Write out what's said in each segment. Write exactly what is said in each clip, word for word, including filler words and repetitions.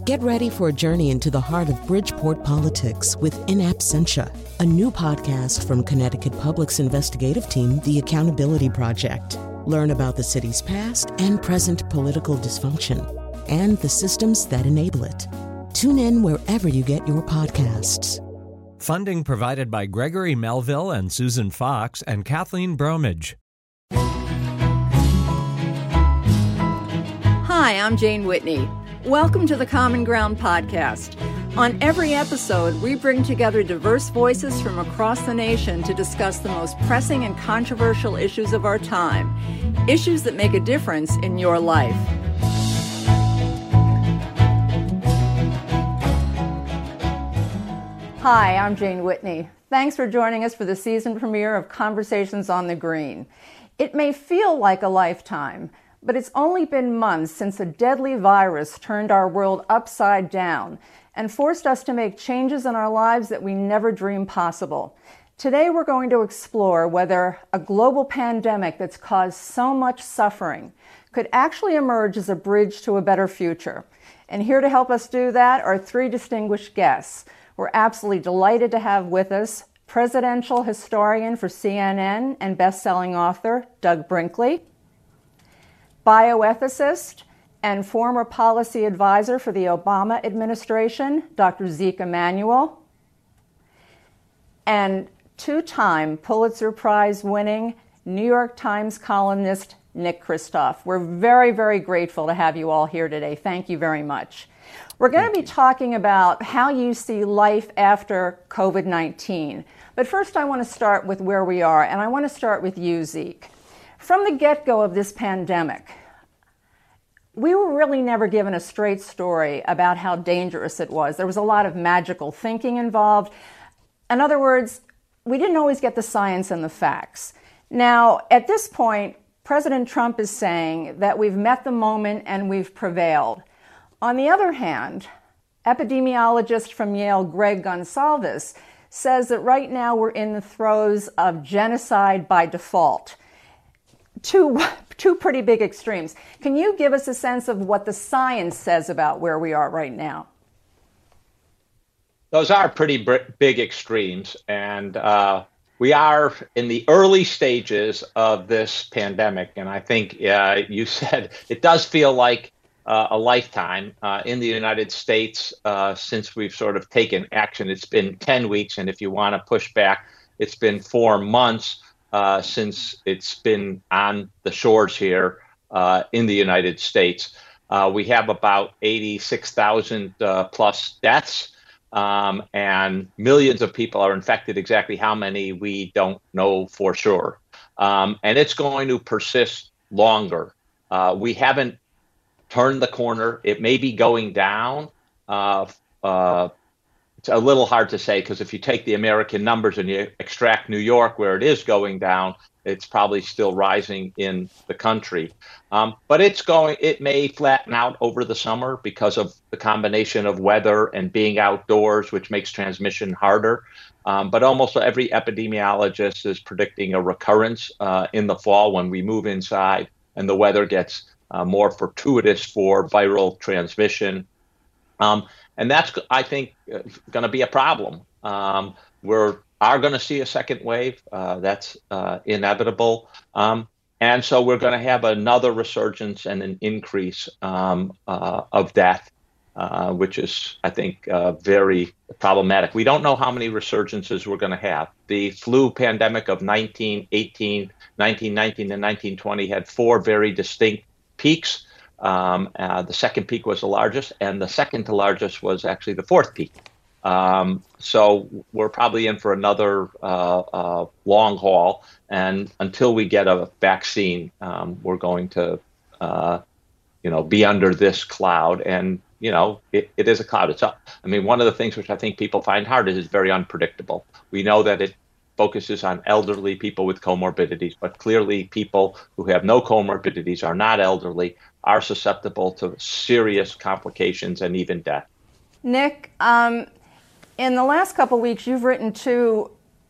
Get ready for a journey into the heart of Bridgeport politics with In Absentia, a new podcast from Connecticut Public's investigative team, The Accountability Project. Learn about the city's past and present political dysfunction and the systems that enable it. Tune in wherever you get your podcasts. Funding provided by Gregory Melville and Susan Fox and Kathleen Bromage. Hi, I'm Jane Whitney. Welcome to the Common Ground podcast. On every episode, we bring together diverse voices from across the nation to discuss the most pressing and controversial issues of our time, issues that make a difference in your life. Hi, I'm Jane Whitney. Thanks for joining us for the season premiere of Conversations on the Green. It may feel like a lifetime, but it's only been months since a deadly virus turned our world upside down and forced us to make changes in our lives that we never dreamed possible. Today we're going to explore whether a global pandemic that's caused so much suffering could actually emerge as a bridge to a better future. And here to help us do that are three distinguished guests. We're absolutely delighted to have with us presidential historian for C N N and best-selling author Doug Brinkley, bioethicist and former policy advisor for the Obama administration, Doctor Zeke Emanuel, and two-time Pulitzer Prize-winning New York Times columnist Nick Kristof. We're very, very grateful to have you all here today. Thank you very much. We're going to be talking about how you see life after covid nineteen. But first I want to start with where we are, and I want to start with you, Zeke. From the get-go of this pandemic, we were really never given a straight story about how dangerous it was. There was a lot of magical thinking involved. In other words, we didn't always get the science and the facts. Now, at this point, President Trump is saying that we've met the moment and we've prevailed. On the other hand, epidemiologist from Yale, Greg Gonsalves, says that right now we're in the throes of genocide by default. Two, two pretty big extremes. Can you give us a sense of what the science says about where we are right now? Those are pretty br- big extremes, and uh, we are in the early stages of this pandemic. And I think uh, you said it does feel like uh, a lifetime uh, in the United States uh, since we've sort of taken action. It's been ten weeks, and if you want to push back, it's been four months. Uh, since it's been on the shores here uh, in the United States. Uh, we have about eighty-six thousand uh, plus deaths, um, and millions of people are infected. Exactly how many, we don't know for sure. Um, and it's going to persist longer. Uh, we haven't turned the corner. It may be going down. Uh, uh, It's a little hard to say, because if you take the American numbers and you extract New York, where it is going down, it's probably still rising in the country. Um, but it's going, it may flatten out over the summer because of the combination of weather and being outdoors, which makes transmission harder. Um, but almost every epidemiologist is predicting a recurrence uh, in the fall when we move inside and the weather gets uh, more fortuitous for viral transmission. Um, And that's, I think, uh, going to be a problem. Um, we are going to see a second wave. Uh, that's uh, inevitable. Um, and so we're going to have another resurgence and an increase um, uh, of death, uh, which is, I think, uh, very problematic. We don't know how many resurgences we're going to have. The flu pandemic of nineteen eighteen, nineteen nineteen, and nineteen twenty had four very distinct peaks. Um, uh, the second peak was the largest, and the second to largest was actually the fourth peak. Um, so we're probably in for another uh, uh, long haul, and until we get a vaccine, um, we're going to, uh, you know, be under this cloud. And you know, it, it is a cloud. It's up. I mean, one of the things which I think people find hard is it's very unpredictable. We know that it focuses on elderly people with comorbidities, but clearly people who have no comorbidities, are not elderly, are susceptible to serious complications and even death. Nick, um, in the last couple of weeks, you've written two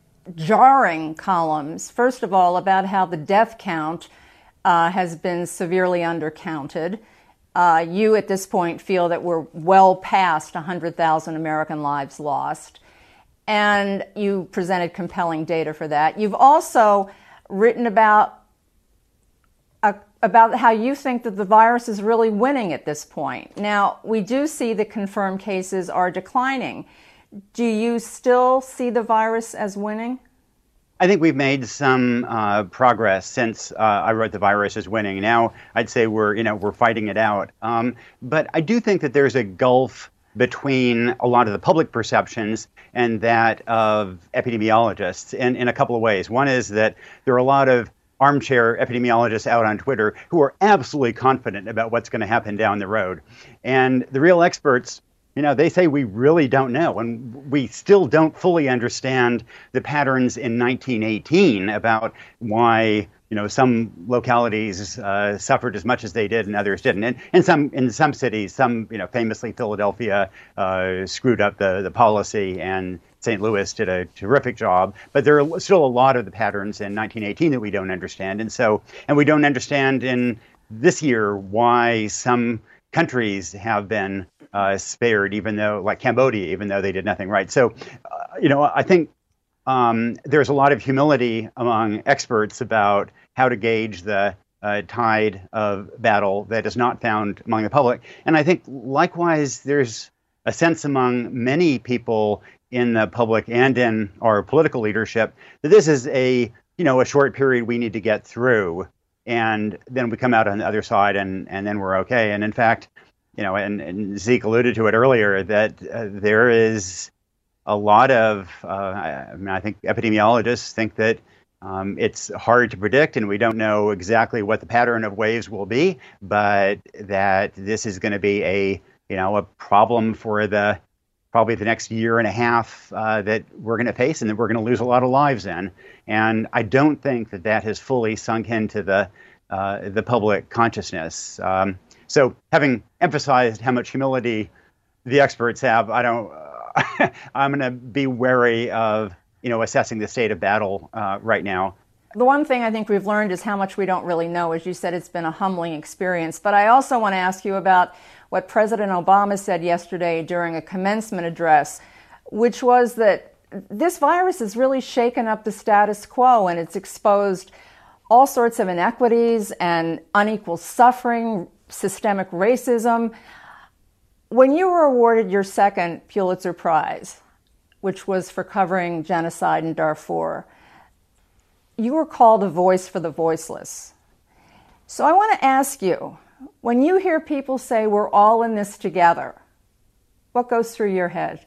jarring columns. First of all, about how the death count uh, has been severely undercounted. Uh, you at this point feel that we're well past one hundred thousand American lives lost, and you presented compelling data for that. You've also written about uh, about how you think that the virus is really winning at this point. Now, we do see the confirmed cases are declining. Do you still see the virus as winning? I think we've made some uh, progress since uh, I wrote The Virus is Winning. Now, I'd say we're, you know, we're fighting it out. Um, but I do think that there's a gulf between a lot of the public perceptions and that of epidemiologists in, in a couple of ways. One is that there are a lot of armchair epidemiologists out on Twitter who are absolutely confident about what's going to happen down the road. And the real experts, you know, they say we really don't know, and we still don't fully understand the patterns in nineteen eighteen about why, you know, some localities uh, suffered as much as they did and others didn't. And in some in some cities, some, you know, famously Philadelphia uh, screwed up the, the policy, and Saint Louis did a terrific job. But there are still a lot of the patterns in nineteen eighteen that we don't understand. And so, and we don't understand in this year why some countries have been uh, spared, even though, like Cambodia, even though they did nothing right. So, uh, you know, I think um, there's a lot of humility among experts about how to gauge the uh, tide of battle that is not found among the public. And I think, likewise, there's a sense among many people in the public and in our political leadership that this is a, you know, a short period we need to get through. And then we come out on the other side, and, and then we're okay. And in fact, you know, and, and Zeke alluded to it earlier, that uh, there is a lot of, uh, I, I mean, I think epidemiologists think that um, it's hard to predict, and we don't know exactly what the pattern of waves will be, but that this is going to be a, you know, a problem for the probably the next year and a half uh, that we're going to face, and that we're going to lose a lot of lives in. And I don't think that that has fully sunk into the uh, the public consciousness. Um, so, having emphasized how much humility the experts have, I don't. Uh, I'm going to be wary of, you know, assessing the state of battle uh, right now. The one thing I think we've learned is how much we don't really know. As you said, it's been a humbling experience. But I also want to ask you about what President Obama said yesterday during a commencement address, which was that this virus has really shaken up the status quo, and it's exposed all sorts of inequities and unequal suffering, systemic racism. When you were awarded your second Pulitzer Prize, which was for covering genocide in Darfur, you were called a voice for the voiceless. So I want to ask you, when you hear people say we're all in this together, what goes through your head?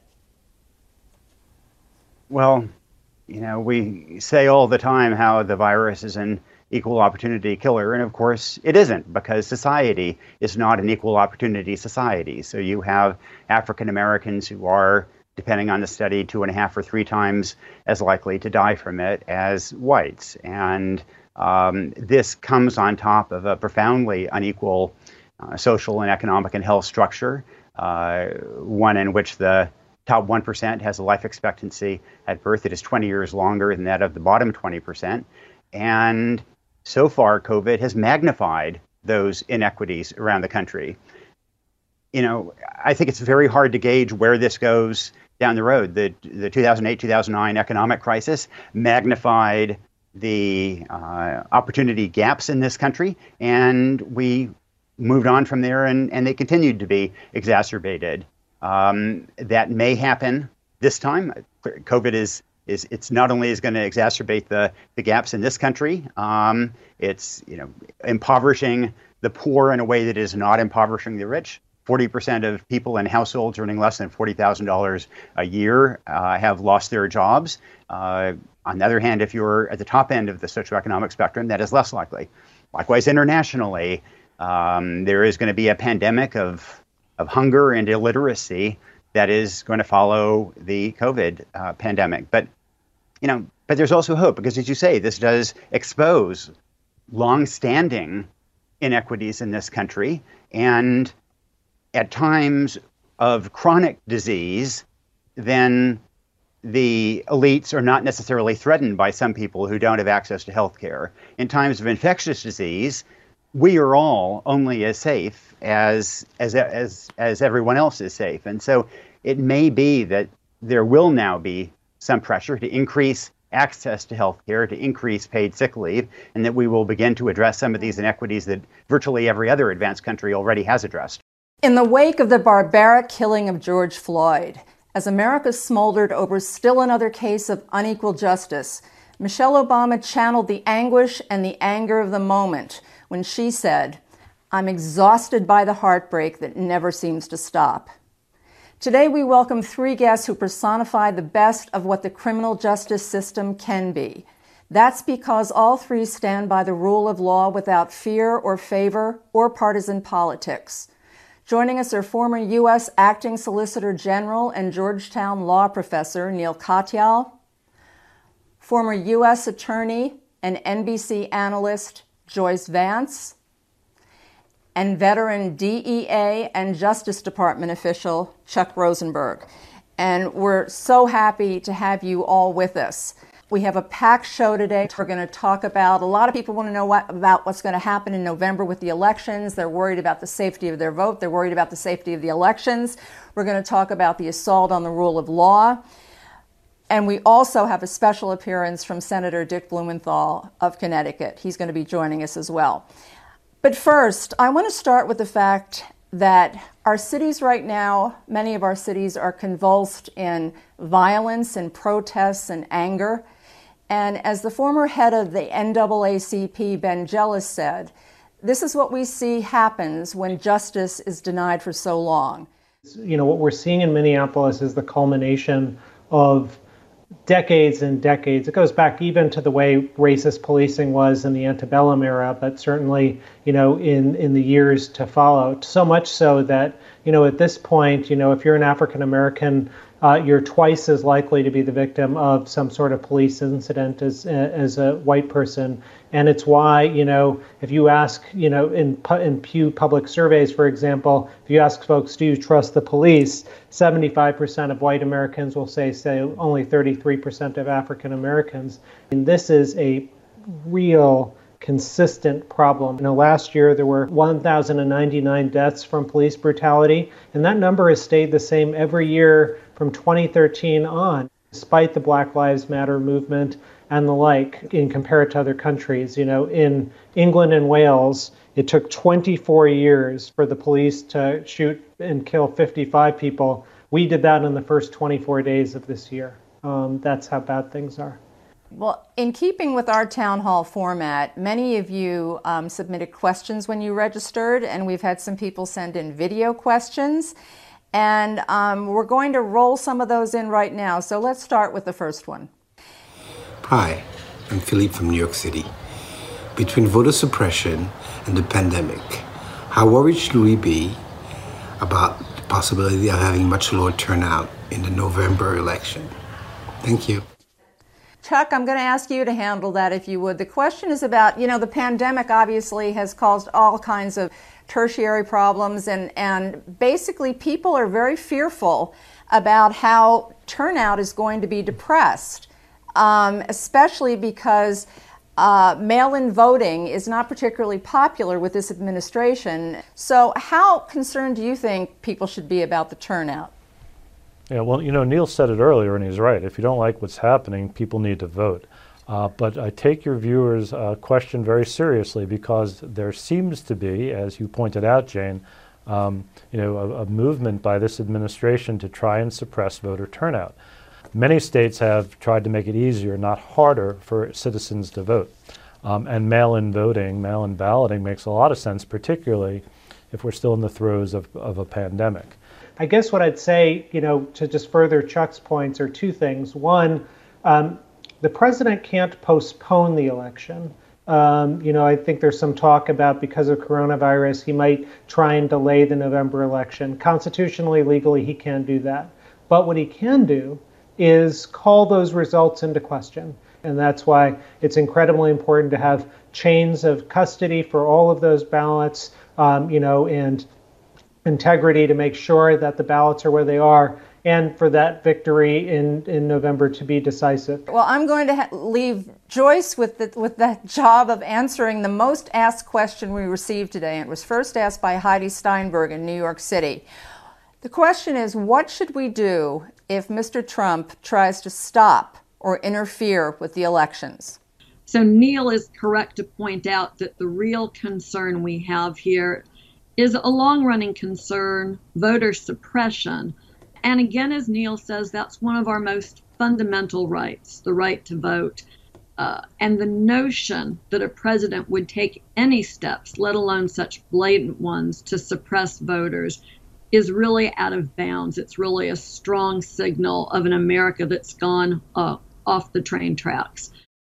Well, you know, we say all the time how the virus is an equal opportunity killer, and of course it isn't, because society is not an equal opportunity society. So you have African Americans who are, depending on the study, two and a half or three times as likely to die from it as whites. And um, this comes on top of a profoundly unequal uh, social and economic and health structure, uh, one in which the top one percent has a life expectancy at birth that is twenty years longer than that of the bottom twenty percent. And so far, COVID has magnified those inequities around the country. You know, I think it's very hard to gauge where this goes down the road. The, the two thousand eight two thousand nine economic crisis magnified the uh, opportunity gaps in this country, and we moved on from there, and, and they continued to be exacerbated. Um, that may happen this time. COVID is is it's not only is going to exacerbate the, the gaps in this country, um, it's, you know, impoverishing the poor in a way that is not impoverishing the rich. forty percent of people in households earning less than forty thousand dollars a year uh, have lost their jobs. Uh, on the other hand, if you're at the top end of the socioeconomic spectrum, that is less likely. Likewise, internationally, um, there is going to be a pandemic of of hunger and illiteracy that is going to follow the COVID uh, pandemic. But, you know, but there's also hope, because, as you say, this does expose long-standing inequities in this country. And at times of chronic disease, then the elites are not necessarily threatened by some people who don't have access to health care. In times of infectious disease, we are all only as safe as as as as everyone else is safe. And so it may be that there will now be some pressure to increase access to health care, to increase paid sick leave, and that we will begin to address some of these inequities that virtually every other advanced country already has addressed. In the wake of the barbaric killing of George Floyd, as America smoldered over still another case of unequal justice, Michelle Obama channeled the anguish and the anger of the moment when she said, "I'm exhausted by the heartbreak that never seems to stop." Today, we welcome three guests who personify the best of what the criminal justice system can be. That's because all three stand by the rule of law without fear or favor or partisan politics. Joining us are former U S Acting Solicitor General and Georgetown law professor Neil Katyal, former U S Attorney and N B C analyst Joyce Vance, and veteran D E A and Justice Department official Chuck Rosenberg. And we're so happy to have you all with us. We have a packed show today. We're going to talk about, a lot of people want to know what, about what's going to happen in November with the elections. They're worried about the safety of their vote. They're worried about the safety of the elections. We're going to talk about the assault on the rule of law. And we also have a special appearance from Senator Dick Blumenthal of Connecticut. He's going to be joining us as well. But first, I want to start with the fact that our cities right now, many of our cities are convulsed in violence and protests and anger. And as the former head of the N double A C P, Ben Jealous, said, this is what we see happens when justice is denied for so long. You know, what we're seeing in Minneapolis is the culmination of decades and decades. It goes back even to the way racist policing was in the antebellum era, but certainly, you know, in, in the years to follow. So much so that, you know, at this point, you know, if you're an African American, uh, you're twice as likely to be the victim of some sort of police incident as as a white person. And it's why, you know, if you ask, you know, in in Pew public surveys, for example, if you ask folks, do you trust the police? seventy-five percent of white Americans will say, say only thirty-three percent of African Americans. And this is a real consistent problem. You know, last year there were one thousand ninety-nine deaths from police brutality, and that number has stayed the same every year from twenty thirteen on, despite the Black Lives Matter movement and the like, in compared to other countries. You know, in England and Wales, it took twenty-four years for the police to shoot and kill fifty-five people. We did that in the first twenty-four days of this year. Um, that's how bad things are. Well, in keeping with our town hall format, many of you um, submitted questions when you registered, and we've had some people send in video questions. And um, we're going to roll some of those in right now. So let's start with the first one. Hi, I'm Philippe from New York City. Between voter suppression and the pandemic, how worried should we be about the possibility of having much lower turnout in the November election? Thank you. Chuck, I'm going to ask you to handle that if you would. The question is about, you know, the pandemic obviously has caused all kinds of tertiary problems, and, and basically people are very fearful about how turnout is going to be depressed, um, especially because uh, mail-in voting is not particularly popular with this administration. So how concerned do you think people should be about the turnout? Yeah, well, you know, Neil said it earlier, and he's right. If you don't like what's happening, people need to vote. Uh, but I take your viewers' uh, question very seriously, because there seems to be, as you pointed out, Jane, um, you know, a, a movement by this administration to try and suppress voter turnout. Many states have tried to make it easier, not harder, for citizens to vote. Um, and mail-in voting, mail-in balloting makes a lot of sense, particularly if we're still in the throes of, of a pandemic. I guess what I'd say, you know, to just further Chuck's points are two things. One, um, the president can't postpone the election. Um, you know, I think there's some talk about, because of coronavirus, he might try and delay the November election. Constitutionally, legally, he can't do that. But what he can do is call those results into question. And that's why it's incredibly important to have chains of custody for all of those ballots, um, you know, and integrity to make sure that the ballots are where they are. and for that victory in, in November to be decisive. Well, I'm going to ha- leave Joyce with the, with the job of answering the most asked question we received today. It was first asked by Heidi Steinberg in New York City. The question is, what should we do if Mister Trump tries to stop or interfere with the elections? So Neil is correct to point out that the real concern we have here is a long-running concern, voter suppression. And again, as Neil says, that's one of our most fundamental rights, the right to vote. Uh, and the notion that a president would take any steps, let alone such blatant ones, to suppress voters is really out of bounds. It's really a strong signal of an America that's gone uh, off the train tracks.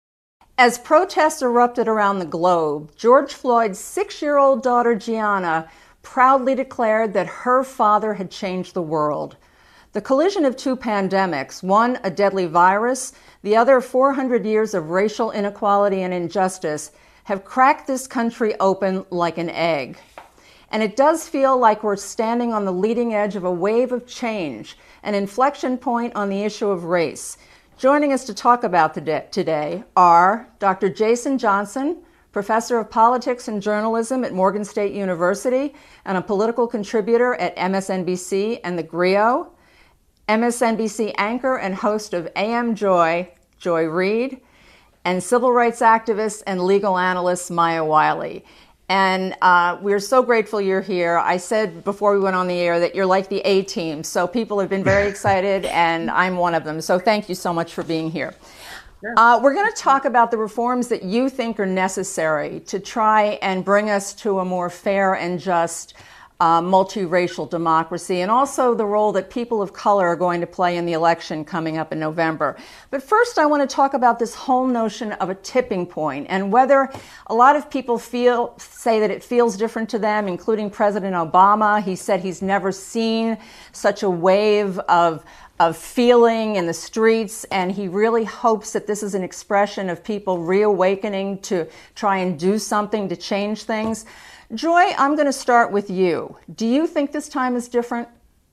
As protests erupted around the globe, George Floyd's six-year-old daughter, Gianna, proudly declared that her father had changed the world. The collision of two pandemics, one a deadly virus, the other four hundred years of racial inequality and injustice, have cracked this country open like an egg. And it does feel like we're standing on the leading edge of a wave of change, an inflection point on the issue of race. Joining us to talk about today are Doctor Jason Johnson, professor of politics and journalism at Morgan State University and a political contributor at M S N B C and The Grio, M S N B C anchor and host of A M Joy, Joy Reid, and civil rights activist and legal analyst Maya Wiley. And uh, we're so grateful you're here. I said before we went on the air that you're like the A-team, so people have been very excited, and I'm one of them. So thank you so much for being here. Uh, we're going to talk about the reforms that you think are necessary to try and bring us to a more fair and just uh, multiracial democracy, and also the role that people of color are going to play in the election coming up in November. But first, I want to talk about this whole notion of a tipping point and whether a lot of people feel say that it feels different to them, including President Obama. He said he's never seen such a wave of of feeling in the streets, and he really hopes that this is an expression of people reawakening to try and do something to change things. Joy, I'm going to start with you. Do you think this time is different?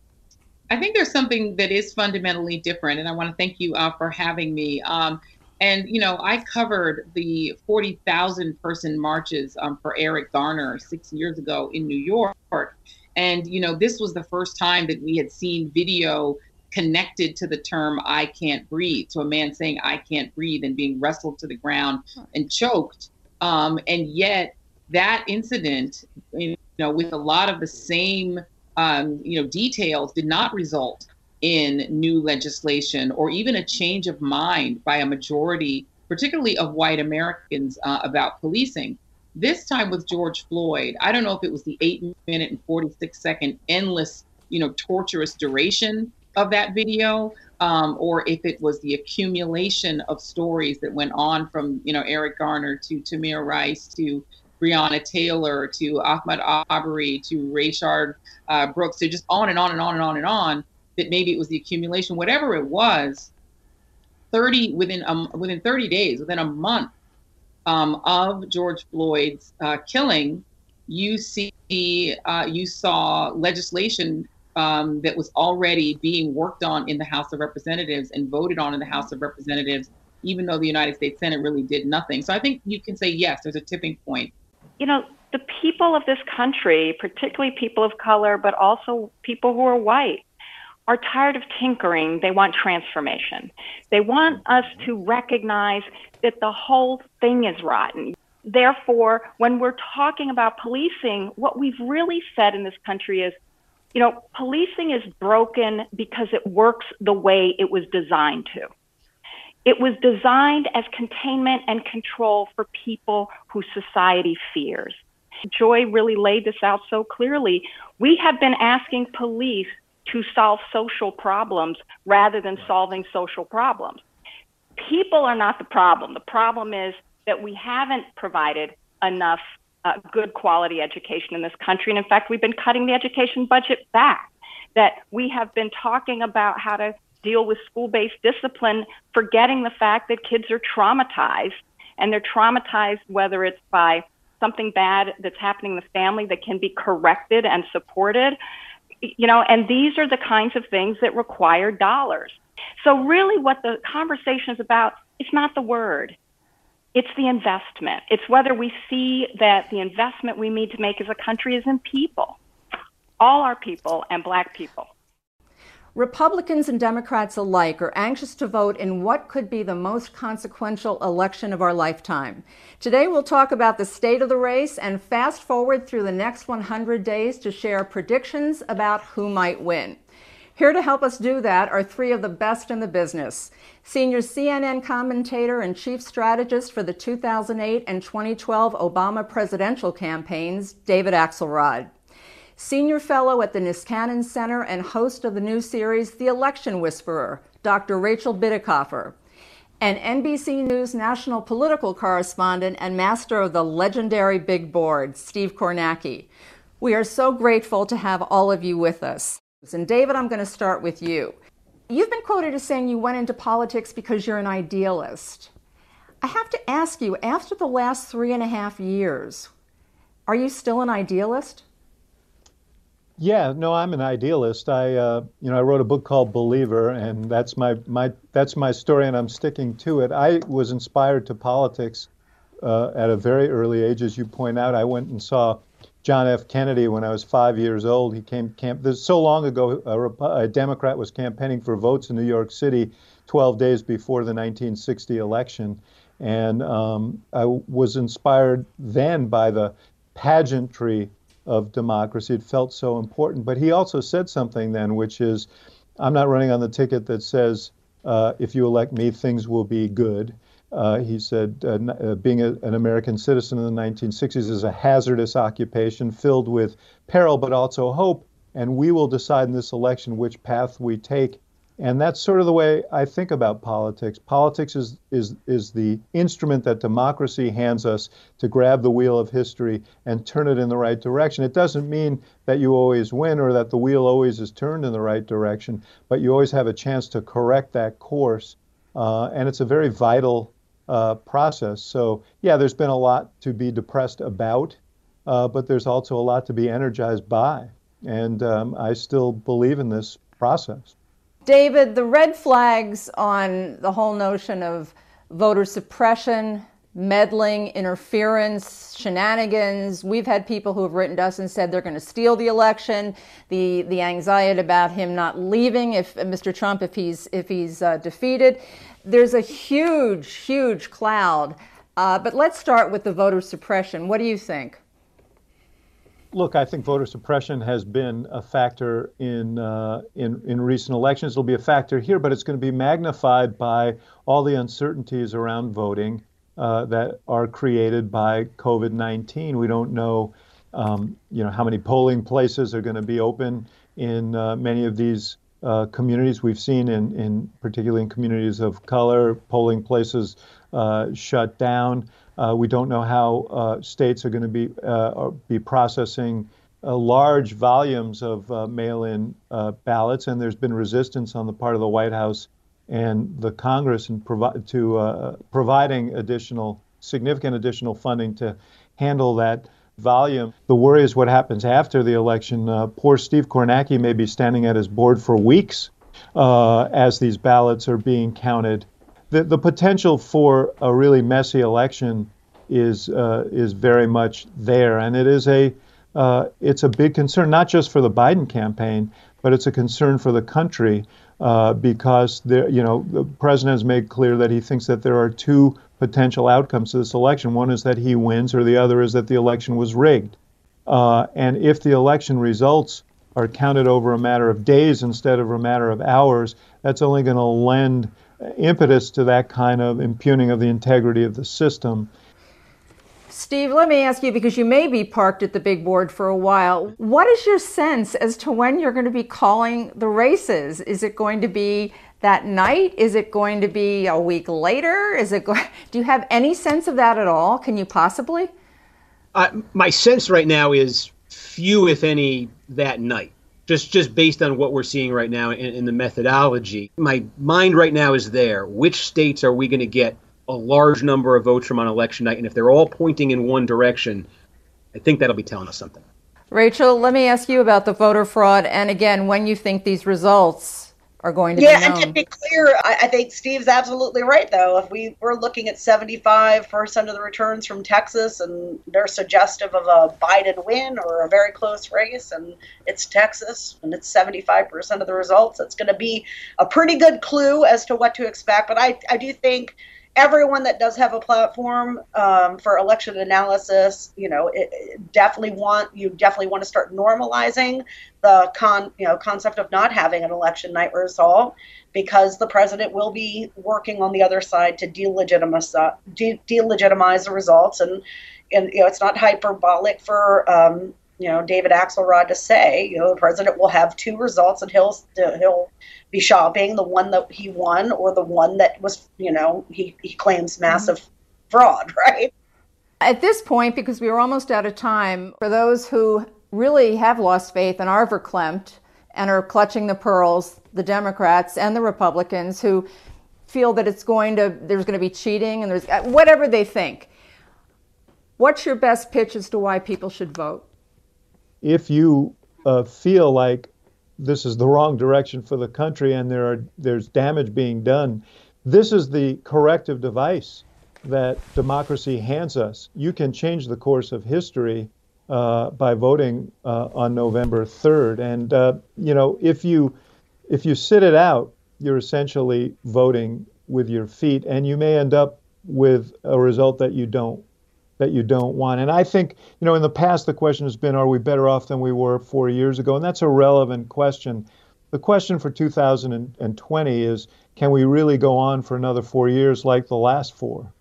I think there's something that is fundamentally different, and I want to thank you uh, for having me. Um, and, you know, I covered the forty thousand person marches um, for Eric Garner six years ago in New York. And, you know, this was the first time that we had seen video connected to the term "I can't breathe," to a man saying "I can't breathe" and being wrestled to the ground and choked. Um, and yet that incident, you know, with a lot of the same, um, you know, details, did not result in new legislation or even a change of mind by a majority, particularly of white Americans, uh, about policing. This time with George Floyd, I don't know if it was the eight minute and forty-six second endless, you know, torturous duration of that video, um, or if it was the accumulation of stories that went on from, you know, Eric Garner to Tamir Rice to Breonna Taylor to Ahmaud Arbery to Rayshard uh, Brooks, so just on and on and on and on and on, that maybe it was the accumulation, whatever it was, thirty within um, within thirty days, within a month um, of George Floyd's uh, killing, you see uh, you saw legislation Um, that was already being worked on in the House of Representatives and voted on in the House of Representatives, even though the United States Senate really did nothing. So I think you can say, yes, there's a tipping point. You know, the people of this country, particularly people of color, but also people who are white, are tired of tinkering. They want transformation. They want us to recognize that the whole thing is rotten. Therefore, when we're talking about policing, what we've really said in this country is, you know, policing is broken because it works the way it was designed to. It was designed as containment and control for people who society fears. Joy really laid this out so clearly. We have been asking police to solve social problems rather than solving social problems. People are not the problem. The problem is that we haven't provided enough Uh, good quality education in this country. And in fact, we've been cutting the education budget back, that we have been talking about how to deal with school-based discipline, forgetting the fact that kids are traumatized, and they're traumatized whether it's by something bad that's happening in the family that can be corrected and supported. you know, and these are the kinds of things that require dollars. So really what the conversation is about, it's not the word. It's the investment. It's whether we see that the investment we need to make as a country is in people, all our people and Black people. Republicans and Democrats alike are anxious to vote in what could be the most consequential election of our lifetime. Today we'll talk about the state of the race and fast forward through the next one hundred days to share predictions about who might win. Here to help us do that are three of the best in the business. Senior C N N commentator and chief strategist for the two thousand eight and twenty twelve Obama presidential campaigns, David Axelrod. Senior fellow at the Niskanen Center and host of the new series, The Election Whisperer, Doctor Rachel Bitecofer. And N B C News national political correspondent and master of the legendary Big Board, Steve Kornacki. We are so grateful to have all of you with us. And David, I'm going to start with you. You've been quoted as saying you went into politics because you're an idealist. I have to ask you, after the last three and a half years, are you still an idealist? Yeah, no, I'm an idealist. I, uh, you know, I wrote a book called Believer, and that's my, my, that's my story, and I'm sticking to it. I was inspired to politics uh, at a very early age, as you point out. I went and saw John F. Kennedy when I was five years old. He came camp. This so long ago. A, a Democrat was campaigning for votes in New York City, twelve days before the nineteen sixty election, and um, I was inspired then by the pageantry of democracy. It felt so important. But he also said something then, which is, I'm not running on the ticket that says, uh, if you elect me, things will be good. Uh, he said, uh, uh, being a, an American citizen in the nineteen sixties is a hazardous occupation filled with peril, but also hope. And we will decide in this election which path we take. And that's sort of the way I think about politics. Politics is, is, is the instrument that democracy hands us to grab the wheel of history and turn it in the right direction. It doesn't mean that you always win or that the wheel always is turned in the right direction, but you always have a chance to correct that course. Uh, and it's a very vital uh, process. So, yeah, there's been a lot to be depressed about, uh, but there's also a lot to be energized by. And um, I still believe in this process. David, the red flags on the whole notion of voter suppression, meddling, interference, shenanigans. We've had people who have written to us and said they're going to steal the election. The the anxiety about him not leaving, if Mister Trump, if he's if he's uh, defeated. There's a huge, huge cloud. Uh, but let's start with the voter suppression. What do you think? Look, I think voter suppression has been a factor in, uh, in in recent elections. It'll be a factor here, but it's going to be magnified by all the uncertainties around voting uh, that are created by COVID nineteen. We don't know, um, you know, how many polling places are going to be open in uh, many of these uh, communities. We've seen in, in particularly in communities of color, polling places uh, shut down. Uh, we don't know how uh, states are going to be uh, be processing uh, large volumes of uh, mail-in uh, ballots, and there's been resistance on the part of the White House and the Congress in provi- to uh, providing additional, significant additional funding to handle that volume. The worry is what happens after the election. Uh, poor Steve Kornacki may be standing at his board for weeks uh, as these ballots are being counted. The, the potential for a really messy election is uh, is very much there, and it is a uh, it's a big concern, not just for the Biden campaign, but it's a concern for the country uh, because there, you know, the president has made clear that he thinks that there are two potential outcomes to this election. One is that he wins, or the other is that the election was rigged. Uh, and if the election results are counted over a matter of days instead of a matter of hours, that's only going to lend impetus to that kind of impugning of the integrity of the system. Steve, let me ask you, because you may be parked at the big board for a while, what is your sense as to when you're going to be calling the races? Is it going to be that night? Is it going to be a week later? Is it go- Do you have any sense of that at all? Can you possibly? Uh, my sense right now is few, if any, that night. Just just based on what we're seeing right now in, in the methodology. My mind right now is there. Which states are we going to get a large number of votes from on election night? And if they're all pointing in one direction, I think that'll be telling us something. Rachel, let me ask you about the voter fraud, and again, when you think these results are going to yeah, be known. And to be clear, I, I think Steve's absolutely right, though. If we were looking at seventy-five percent of the returns from Texas, and they're suggestive of a Biden win or a very close race, and it's Texas, and it's seventy-five percent of the results, it's going to be a pretty good clue as to what to expect. But I, I do think everyone that does have a platform um, for election analysis, you know, it, it definitely want you definitely want to start normalizing the con, you know, concept of not having an election night result, because the president will be working on the other side to delegitimize uh, de- delegitimize the results, and and you know, it's not hyperbolic for um, you know, David Axelrod to say, you know, the president will have two results, and he'll he'll be shopping the one that he won or the one that was, you know, he, he claims massive mm-hmm. fraud, right? At this point, because we are almost out of time, for those who really have lost faith and are verklempt and are clutching the pearls, the Democrats and the Republicans who feel that it's going to, there's going to be cheating and there's whatever they think, what's your best pitch as to why people should vote? If you uh, feel like this is the wrong direction for the country and there are there's damage being done, this is the corrective device that democracy hands us. You can change the course of history uh, by voting uh, on November third. And uh, you know, if you if you sit it out, you're essentially voting with your feet, and you may end up with a result that you don't that you don't want. And I think, you know, in the past, the question has been, are we better off than we were four years ago? And that's a relevant question. The question for two thousand twenty is, can we really go on for another four years like the last four?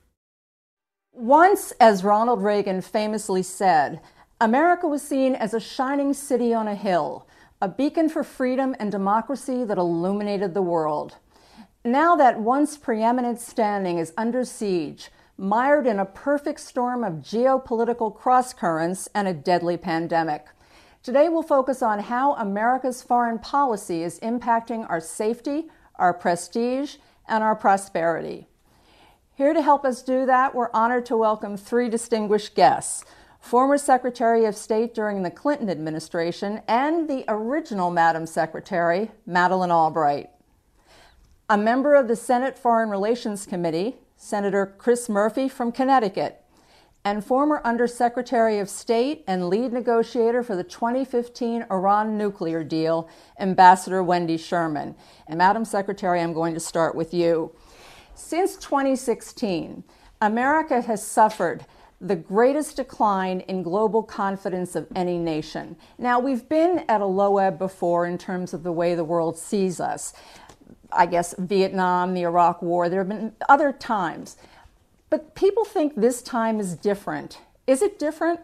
Once, as Ronald Reagan famously said, America was seen as a shining city on a hill, a beacon for freedom and democracy that illuminated the world. Now that once preeminent standing is under siege, mired in a perfect storm of geopolitical crosscurrents and a deadly pandemic. Today we'll focus on how America's foreign policy is impacting our safety, our prestige, and our prosperity. Here to help us do that, we're honored to welcome three distinguished guests: former Secretary of State during the Clinton administration and the original Madam Secretary, Madeleine Albright. A member of the Senate Foreign Relations Committee, Senator Chris Murphy from Connecticut, and former Undersecretary of State and lead negotiator for the twenty fifteen Iran nuclear deal, Ambassador Wendy Sherman. And Madam Secretary, I'm going to start with you. Since twenty sixteen, America has suffered the greatest decline in global confidence of any nation. Now, we've been at a low ebb before in terms of the way the world sees us. I guess Vietnam, the Iraq War, there have been other times. But people think this time is different. Is it different?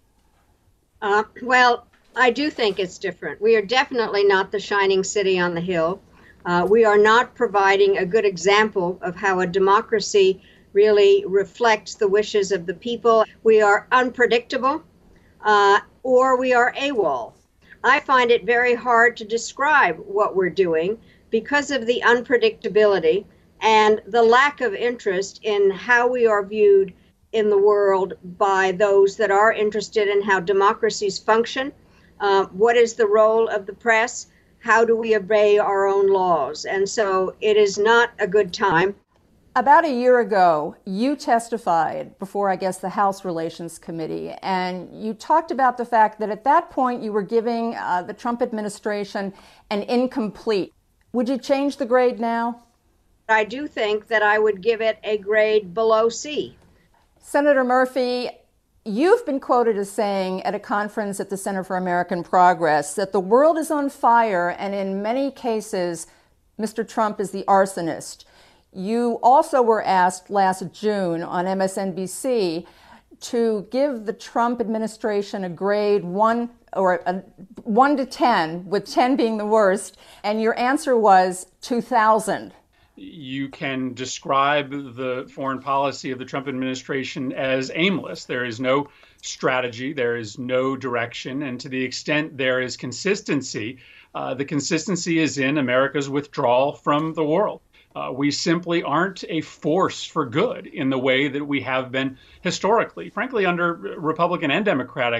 Uh, well, I do think it's different. We are definitely not the shining city on the hill. Uh, we are not providing a good example of how a democracy really reflects the wishes of the people. We are unpredictable, uh, or we are AWOL. I find it very hard to describe what we're doing because of the unpredictability and the lack of interest in how we are viewed in the world by those that are interested in how democracies function. Uh, what is the role of the press? How do we obey our own laws? And so it is not a good time. About a year ago, you testified before, I guess, the House Relations Committee, and you talked about the fact that at that point you were giving uh, the Trump administration an incomplete. Would you change the grade now? I do think that I would give it a grade below C. Senator Murphy, you've been quoted as saying at a conference at the Center for American Progress that the world is on fire, and in many cases, Mister Trump is the arsonist. You also were asked last June on M S N B C to give the Trump administration a grade one or a one to ten, with ten being the worst, and your answer was two thousand. You can describe the foreign policy of the Trump administration as aimless. There is no strategy, there is no direction, and to the extent there is consistency, uh, the consistency is in America's withdrawal from the world. Uh, we simply aren't a force for good in the way that we have been historically. Frankly, under Republican and Democratic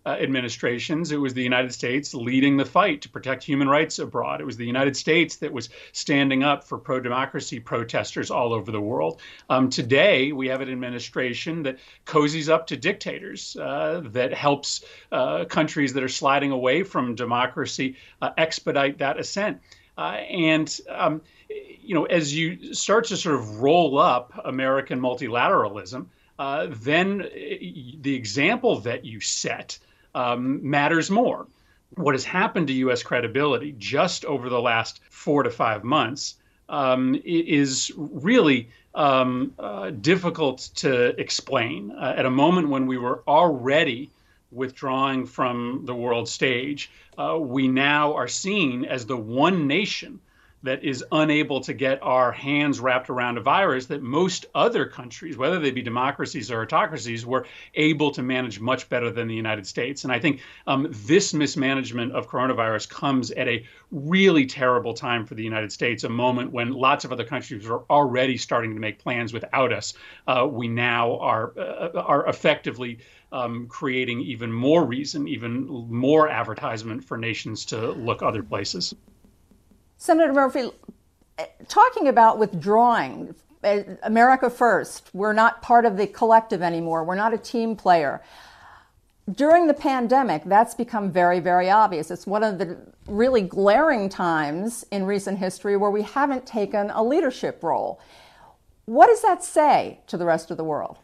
uh, administrations, it was the United States leading the fight to protect human rights abroad. It was the United States that was standing up for pro-democracy protesters all over the world. Um, today, we have an administration that cozies up to dictators, uh, that helps uh, countries that are sliding away from democracy uh, expedite that ascent. Uh, and, um, you know, as you start to sort of roll up American multilateralism, uh, then the example that you set um, matters more. What has happened to U S credibility just over the last four to five months um, is really um, uh, difficult to explain. Uh, at a moment when we were already withdrawing from the world stage, uh, we now are seen as the one nation that is unable to get our hands wrapped around a virus that most other countries, whether they be democracies or autocracies, were able to manage much better than the United States. And I think um, this mismanagement of coronavirus comes at a really terrible time for the United States, a moment when lots of other countries are already starting to make plans without us. Uh, we now are, uh, are effectively um, creating even more reason, even more advertisement for nations to look other places. Senator Murphy, talking about withdrawing, America first, we're not part of the collective anymore. We're not a team player. During the pandemic, that's become very, very obvious. It's one of the really glaring times in recent history where we haven't taken a leadership role. What does that say to the rest of the world?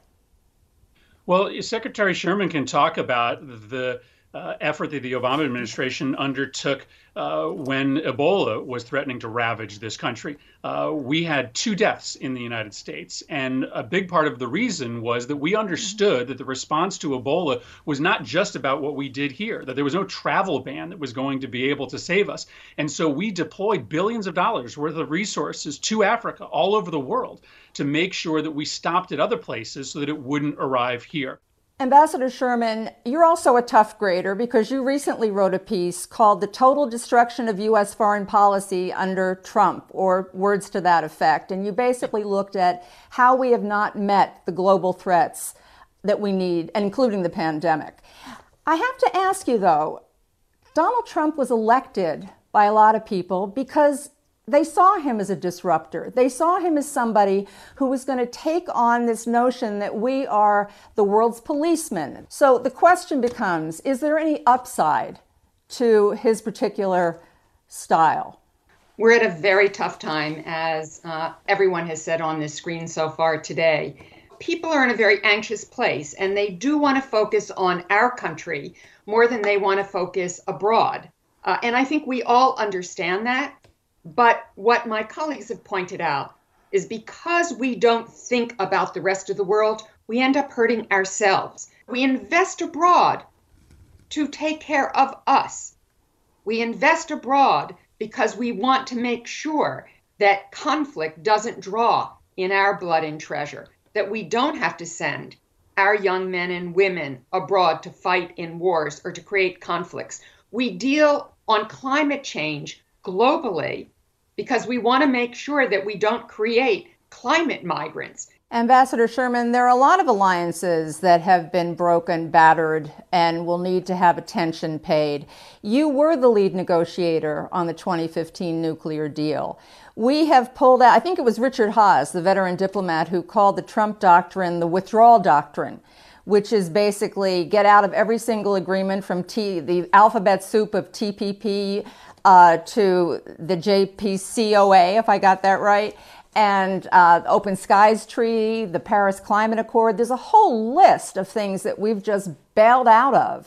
Well, Secretary Sherman can talk about the uh, effort that the Obama administration undertook Uh, when Ebola was threatening to ravage this country. Uh, we had two deaths in the United States. And a big part of the reason was that we understood that the response to Ebola was not just about what we did here, that there was no travel ban that was going to be able to save us. And so we deployed billions of dollars worth of resources to Africa, all over the world, to make sure that we stopped at other places so that it wouldn't arrive here. Ambassador Sherman, you're also a tough grader because you recently wrote a piece called The Total Destruction of U S Foreign Policy Under Trump, or words to that effect. And you basically looked at how we have not met the global threats that we need, including the pandemic. I have to ask you, though, Donald Trump was elected by a lot of people because they saw him as a disruptor. They saw him as somebody who was going to take on this notion that we are the world's policemen. So the question becomes, is there any upside to his particular style? We're at a very tough time, as uh, everyone has said on this screen so far today. People are in a very anxious place, and they do want to focus on our country more than they want to focus abroad. Uh, and I think we all understand that. But what my colleagues have pointed out is because we don't think about the rest of the world, we end up hurting ourselves. We invest abroad to take care of us. We invest abroad because we want to make sure that conflict doesn't draw in our blood and treasure, that we don't have to send our young men and women abroad to fight in wars or to create conflicts. We deal on climate change globally because we want to make sure that we don't create climate migrants. Ambassador Sherman, there are a lot of alliances that have been broken, battered, and will need to have attention paid. You were the lead negotiator on the twenty fifteen nuclear deal. We have pulled out, I think it was Richard Haas, the veteran diplomat, who called the Trump doctrine the withdrawal doctrine, which is basically get out of every single agreement from T, the alphabet soup of T P P uh, to the J P C O A, if I got that right, and uh, Open Skies Treaty, the Paris Climate Accord. There's a whole list of things that we've just bailed out of.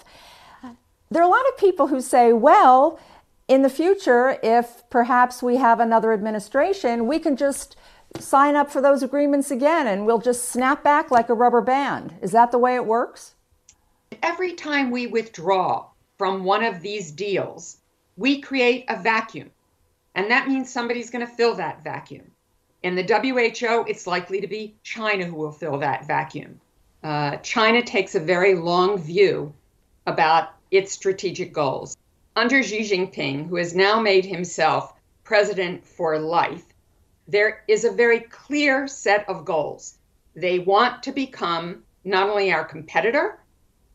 There are a lot of people who say, well, in the future, if perhaps we have another administration, we can just sign up for those agreements again and we'll just snap back like a rubber band. Is that the way it works? Every time we withdraw from one of these deals, we create a vacuum. And that means somebody's going to fill that vacuum. In the W H O, it's likely to be China who will fill that vacuum. Uh, China takes a very long view about its strategic goals. Under Xi Jinping, who has now made himself president for life, there is a very clear set of goals. They want to become not only our competitor,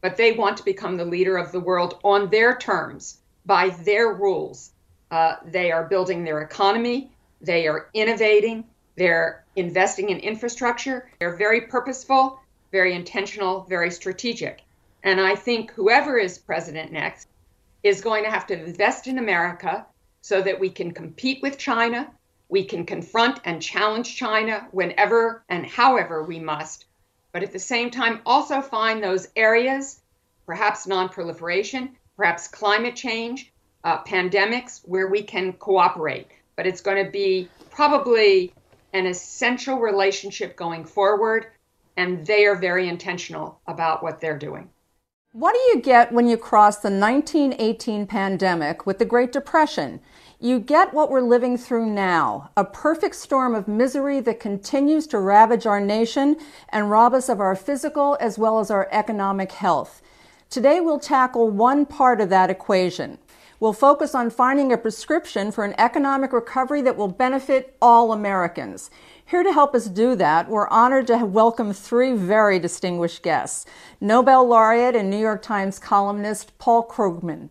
but they want to become the leader of the world on their terms, by their rules. Uh, they are building their economy. They are innovating. They're investing in infrastructure. They're very purposeful, very intentional, very strategic. And I think whoever is president next is going to have to invest in America so that we can compete with China. We can confront and challenge China whenever and however we must. But at the same time, also find those areas, perhaps non-proliferation, perhaps climate change, uh, pandemics, where we can cooperate. But it's going to be probably an essential relationship going forward, and they are very intentional about what they're doing. What do you get when you cross the nineteen eighteen pandemic with the Great Depression? You get what we're living through now, a perfect storm of misery that continues to ravage our nation and rob us of our physical as well as our economic health. Today we'll tackle one part of that equation. We'll focus on finding a prescription for an economic recovery that will benefit all Americans. Here to help us do that, we're honored to welcome three very distinguished guests. Nobel laureate and New York Times columnist Paul Krugman,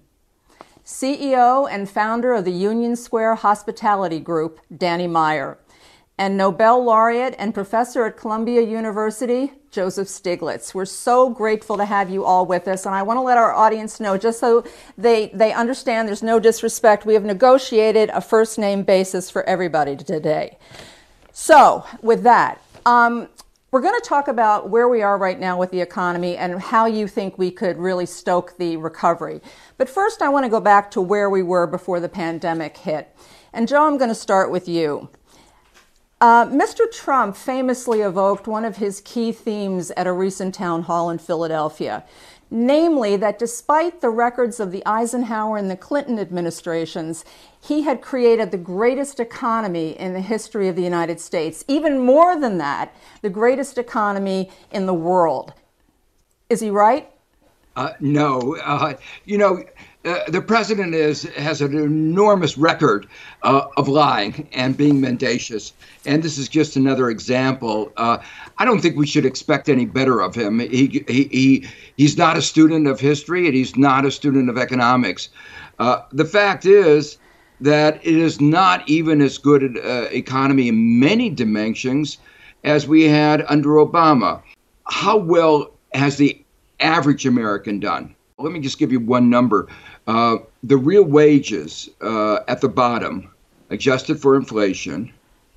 C E O and founder of the Union Square Hospitality Group, Danny Meyer, and Nobel laureate and professor at Columbia University, Joseph Stiglitz. We're so grateful to have you all with us, and I want to let our audience know, just so they, they understand there's no disrespect, we have negotiated a first name basis for everybody today. So, with that, um, we're going to talk about where we are right now with the economy and how you think we could really stoke the recovery. But first, I want to go back to where we were before the pandemic hit. And Joe, I'm going to start with you. Uh, Mister Trump famously evoked one of his key themes at a recent town hall in Philadelphia, namely that despite the records of the Eisenhower and the Clinton administrations, he had created the greatest economy in the history of the United States. Even more than that, the greatest economy in the world. Is he right? Uh, no. Uh, you know, uh, the president is has an enormous record uh, of lying and being mendacious. And this is just another example. Uh, I don't think we should expect any better of him. He, he, he He's not a student of history, and he's not a student of economics. Uh, the fact is that it is not even as good an uh, economy in many dimensions as we had under Obama. How well has the average American done? Let me just give you one number. Uh, the real wages uh, at the bottom, adjusted for inflation,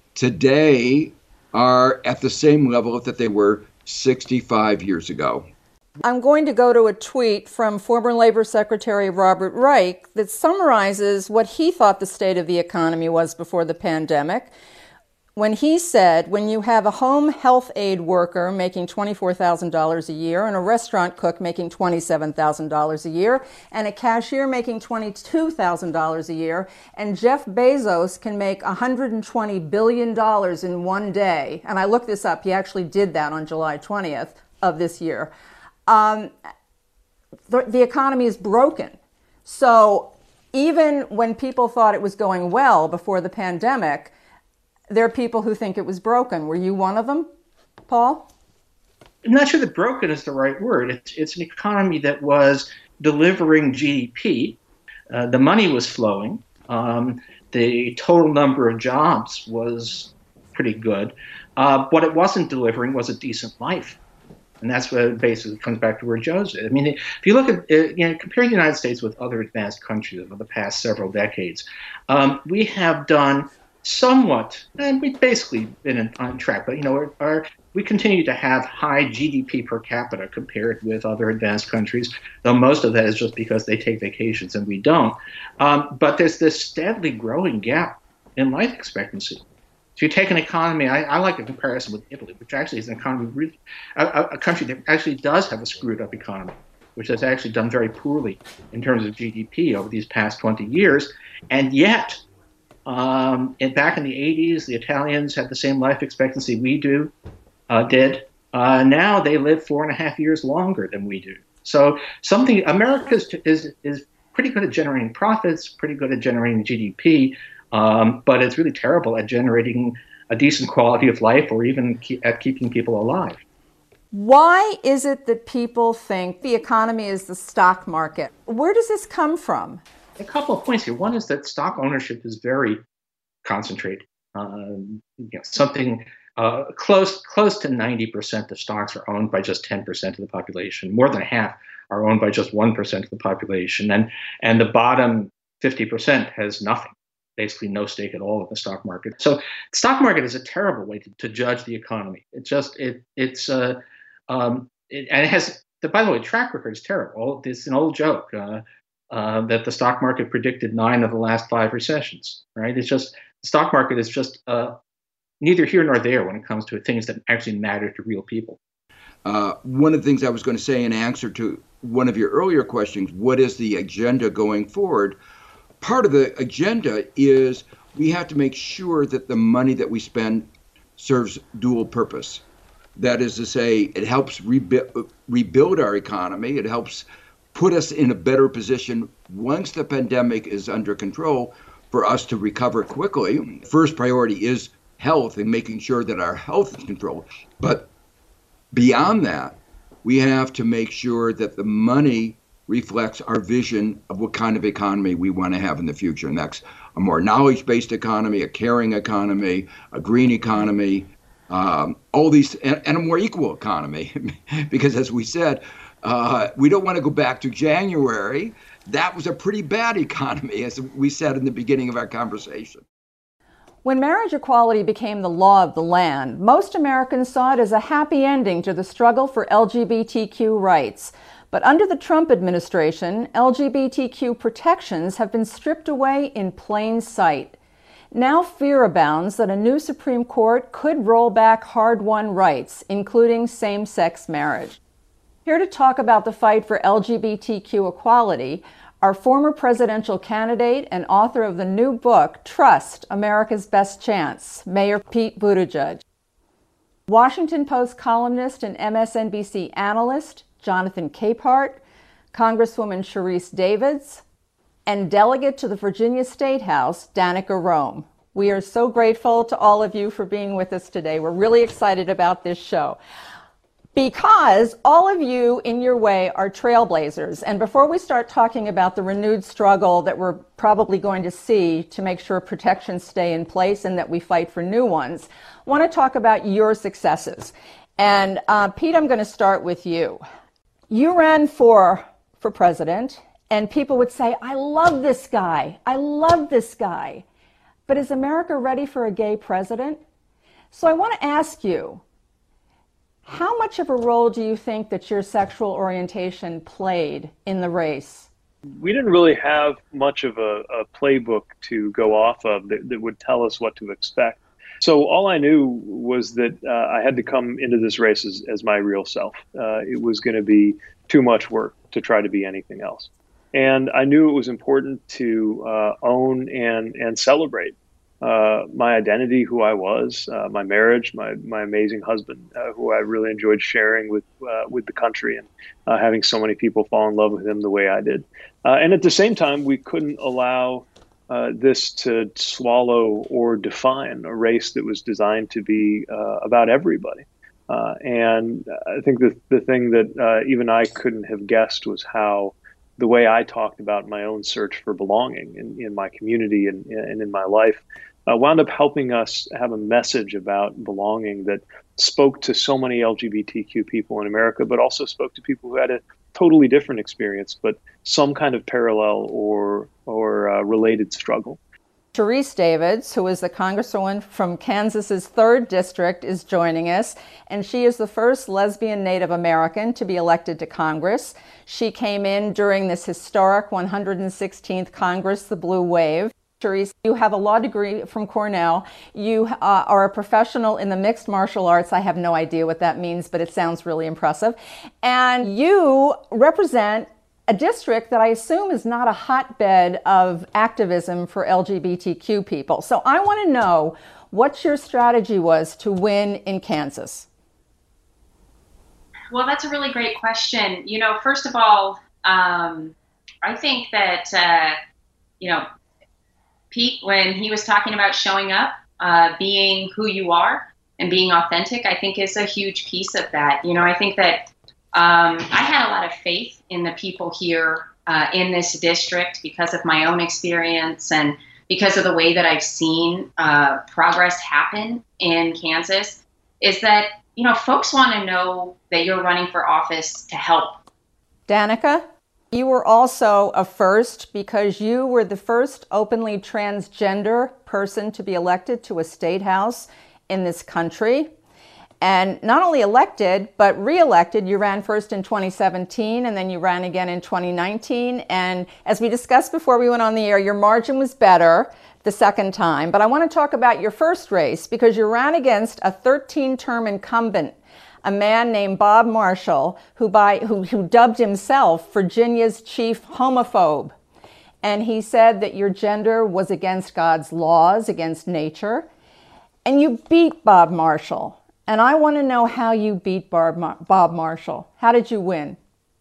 today are at the same level that they were sixty-five years ago. I'm going to go to a tweet from former Labor Secretary Robert Reich that summarizes what he thought the state of the economy was before the pandemic, when he said, when you have a home health aide worker making twenty-four thousand dollars a year and a restaurant cook making twenty-seven thousand dollars a year and a cashier making twenty-two thousand dollars a year, and Jeff Bezos can make one hundred twenty billion dollars in one day, and I looked this up, he actually did that on July twentieth of this year, um, the, the economy is broken. So even when people thought it was going well before the pandemic, there are people who think it was broken. Were you one of them, Paul? I'm not sure that broken is the right word. It's, it's an economy that was delivering G D P. Uh, the money was flowing. Um, the total number of jobs was pretty good. Uh, what it wasn't delivering was a decent life. And that's what basically comes back to where Joe's is. I mean, if you look at, uh, you know, compare the United States with other advanced countries over the past several decades, um, we have done somewhat, and we've basically been on track, but, you know, our, our, we continue to have high G D P per capita compared with other advanced countries, though most of that is just because they take vacations and we don't. Um, but there's this steadily growing gap in life expectancy. So you take an economy, I, I like a comparison with Italy, which actually is an economy, really, a, a country that actually does have a screwed up economy, which has actually done very poorly in terms of G D P over these past twenty years. And yet, um, and back in the eighties, the Italians had the same life expectancy we do, uh, did. Uh, now they live four and a half years longer than we do. So something, America is, is, is pretty good at generating profits, pretty good at generating G D P, Um, but it's really terrible at generating a decent quality of life or even ke- at keeping people alive. Why is it that people think the economy is the stock market? Where does this come from? A couple of points here. One is that stock ownership is very concentrated. Um, you know, something uh, close close to ninety percent of stocks are owned by just ten percent of the population. More than half are owned by just one percent of the population. And, and the bottom fifty percent has nothing, basically no stake at all in the stock market. So the stock market is a terrible way to, to judge the economy. It just, it it's, uh, um, it, and it has, the, by the way, track record is terrible. It's an old joke uh, uh, that the stock market predicted nine of the last five recessions, right? It's just, the stock market is just uh, neither here nor there when it comes to things that actually matter to real people. Uh, one of the things I was going to say in answer to one of your earlier questions, what is the agenda going forward? Part of the agenda is we have to make sure that the money that we spend serves dual purpose. That is to say, it helps rebu- rebuild our economy. It helps put us in a better position once the pandemic is under control for us to recover quickly. First priority is health and making sure that our health is controlled. But beyond that, we have to make sure that the money reflects our vision of what kind of economy we want to have in the future. And that's a more knowledge-based economy, a caring economy, a green economy, um, all these, and, and a more equal economy. Because as we said, uh, we don't want to go back to January. That was a pretty bad economy, as we said in the beginning of our conversation. When marriage equality became the law of the land, most Americans saw it as a happy ending to the struggle for L G B T Q rights. But under the Trump administration, L G B T Q protections have been stripped away in plain sight. Now fear abounds that a new Supreme Court could roll back hard-won rights, including same-sex marriage. Here to talk about the fight for L G B T Q equality, our former presidential candidate and author of the new book, Trust, America's Best Chance, Mayor Pete Buttigieg. Washington Post columnist and M S N B C analyst, Jonathan Capehart, Congresswoman Sharice Davids, and delegate to the Virginia State House, Danica Roem. We are so grateful to all of you for being with us today. We're really excited about this show, because all of you in your way are trailblazers. And before we start talking about the renewed struggle that we're probably going to see to make sure protections stay in place and that we fight for new ones, I want to talk about your successes. And uh, Pete, I'm going to start with you. You ran for, for president, and people would say, I love this guy. I love this guy. But is America ready for a gay president? So I want to ask you, how much of a role do you think that your sexual orientation played in the race? We didn't really have much of a, a playbook to go off of that, that would tell us what to expect. So all I knew was that uh, I had to come into this race as, as my real self. Uh, it was going to be too much work to try to be anything else. And I knew it was important to uh, own and, and celebrate Uh, my identity, who I was, uh, my marriage, my my amazing husband, uh, who I really enjoyed sharing with uh, with the country, and uh, having so many people fall in love with him the way I did. Uh, and at the same time, we couldn't allow uh, this to swallow or define a race that was designed to be uh, about everybody. Uh, and I think the the thing that uh, even I couldn't have guessed was how the way I talked about my own search for belonging in, in my community and, and in my life Uh, wound up helping us have a message about belonging that spoke to so many L G B T Q people in America, but also spoke to people who had a totally different experience, but some kind of parallel or or uh, related struggle. Sharice Davids, who is the congresswoman from Kansas's third district, is joining us, and she is the first lesbian Native American to be elected to Congress. She came in during this historic one hundred sixteenth Congress, the Blue Wave. Sharice, you have a law degree from Cornell. You uh, are a professional in the mixed martial arts. I have no idea what that means, but it sounds really impressive. And you represent a district that I assume is not a hotbed of activism for L G B T Q people. So I want to know what your strategy was to win in Kansas. Well, that's a really great question. You know, first of all, um, I think that, uh, you know, Pete, when he was talking about showing up, uh, being who you are, and being authentic, I think is a huge piece of that. You know, I think that um, I had a lot of faith in the people here uh, in this district because of my own experience and because of the way that I've seen uh, progress happen in Kansas, is that, you know, folks want to know that you're running for office to help. Danica, you were also a first because you were the first openly transgender person to be elected to a state house in this country. And not only elected, but re-elected. You ran first in twenty seventeen, and then you ran again in twenty nineteen. And as we discussed before we went on the air, your margin was better the second time. But I want to talk about your first race because you ran against a thirteen-term incumbent, a man named Bob Marshall, who, by, who, who dubbed himself Virginia's chief homophobe. And he said that your gender was against God's laws, against nature. And you beat Bob Marshall. And I want to know how you beat Bob, Mar- Bob Marshall. How did you win?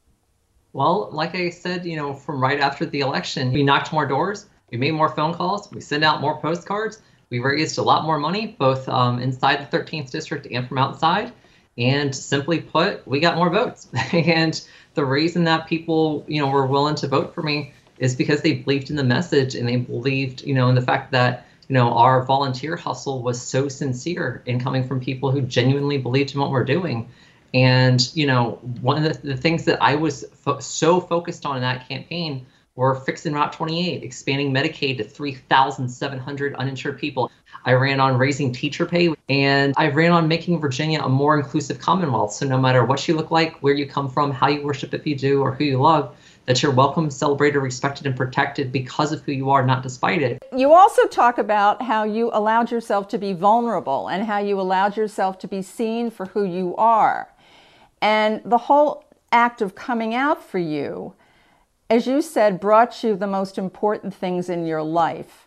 Well, like I said, you know, from right after the election, we knocked more doors, we made more phone calls, we sent out more postcards, we raised a lot more money, both um, inside the thirteenth district and from outside. And simply put, we got more votes. And the reason that people, you know, were willing to vote for me is because they believed in the message and they believed, you know, in the fact that, you know, our volunteer hustle was so sincere in coming from people who genuinely believed in what we're doing. And, you know, one of the, the things that I was fo- so focused on in that campaign were fixing Route twenty-eight, expanding Medicaid to three thousand seven hundred uninsured people. I ran on raising teacher pay, and I ran on making Virginia a more inclusive Commonwealth. So no matter what you look like, where you come from, how you worship if you do, or who you love, that you're welcome, celebrated, respected, and protected because of who you are, not despite it. You also talk about how you allowed yourself to be vulnerable and how you allowed yourself to be seen for who you are. And the whole act of coming out for you, as you said, brought you the most important things in your life.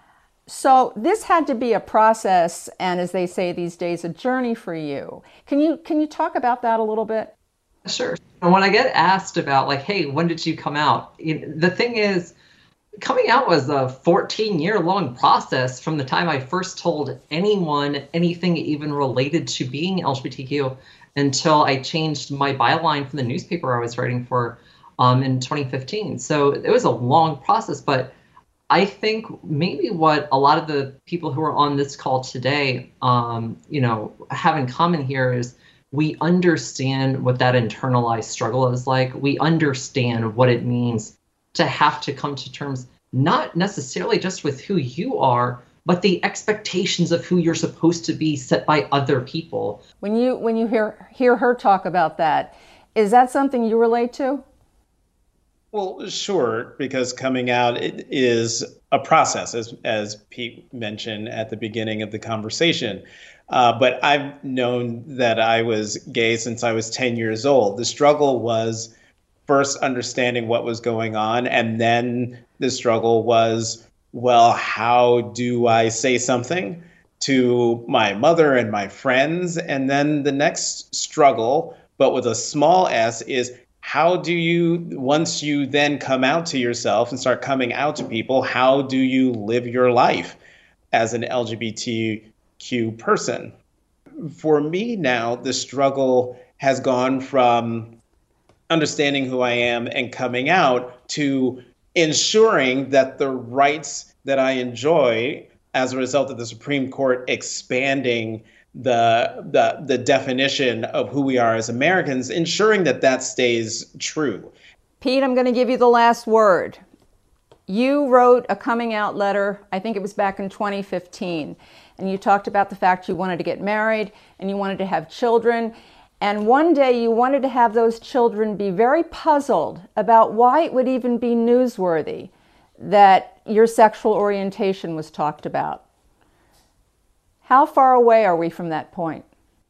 So this had to be a process, and as they say these days, a journey for you. Can you can you talk about that a little bit? Sure. And when I get asked about, like, hey, when did you come out? The thing is, coming out was a fourteen-year-long process from the time I first told anyone anything even related to being L G B T Q until I changed my byline from the newspaper I was writing for um, in twenty fifteen. So it was a long process, but I think maybe what a lot of the people who are on this call today, um, you know, have in common here is we understand what that internalized struggle is like. We understand what it means to have to come to terms, not necessarily just with who you are, but the expectations of who you're supposed to be set by other people. When you when you hear hear her talk about that, is that something you relate to? Well, sure, because coming out it is a process, as as Pete mentioned at the beginning of the conversation. Uh, but I've known that I was gay since I was ten years old. The struggle was first understanding what was going on, and then the struggle was, well, how do I say something to my mother and my friends? And then the next struggle, but with a small s, is how do you, once you then come out to yourself and start coming out to people, how do you live your life as an L G B T Q person? For me now, the struggle has gone from understanding who I am and coming out to ensuring that the rights that I enjoy as a result of the Supreme Court expanding the, the the definition of who we are as Americans, ensuring that that stays true. Pete, I'm going to give you the last word. You wrote a coming out letter, I think it was back in twenty fifteen, and you talked about the fact you wanted to get married and you wanted to have children. And one day you wanted to have those children be very puzzled about why it would even be newsworthy that your sexual orientation was talked about. How far away are we from that point?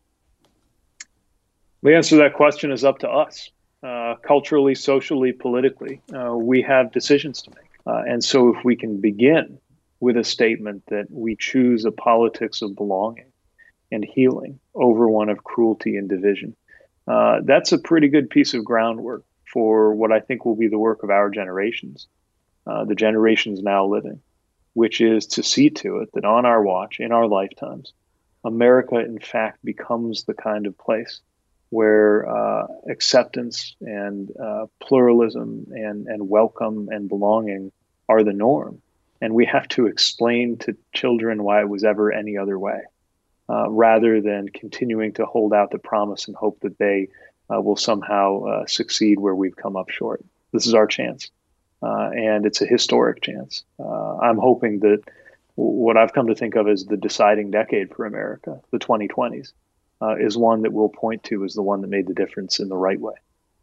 The answer to that question is up to us. Uh, culturally, socially, politically, uh, we have decisions to make. Uh, and so if we can begin with a statement that we choose a politics of belonging and healing over one of cruelty and division, uh, that's a pretty good piece of groundwork for what I think will be the work of our generations, uh, the generations now living, which is to see to it that on our watch, in our lifetimes, America, in fact, becomes the kind of place where uh, acceptance and uh, pluralism and, and welcome and belonging are the norm. And we have to explain to children why it was ever any other way, uh, rather than continuing to hold out the promise and hope that they uh, will somehow uh, succeed where we've come up short. This is our chance, uh, and it's a historic chance. Uh, I'm hoping that what I've come to think of as the deciding decade for America, the twenty twenties, uh, is one that we'll point to as the one that made the difference in the right way.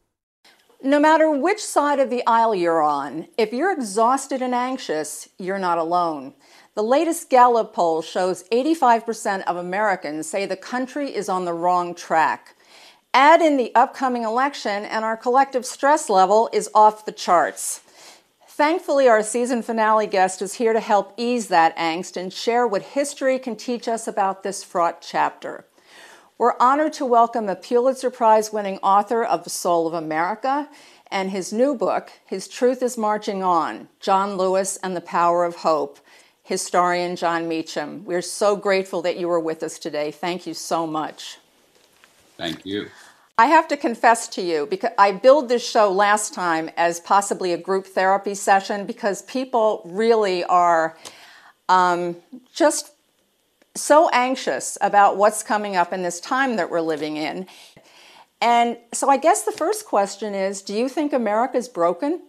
No matter which side of the aisle you're on, if you're exhausted and anxious, you're not alone. The latest Gallup poll shows eighty-five percent of Americans say the country is on the wrong track. Add in the upcoming election and our collective stress level is off the charts. Thankfully, our season finale guest is here to help ease that angst and share what history can teach us about this fraught chapter. We're honored to welcome a Pulitzer Prize-winning author of The Soul of America and his new book, His Truth is Marching On, John Lewis and the Power of Hope, historian Jon Meacham. We're so grateful that you were with us today. Thank you so much. Thank you. I have to confess to you, because I billed this show last time as possibly a group therapy session because people really are um, just so anxious about what's coming up in this time that we're living in. And so I guess the first question is, do you think America's broken?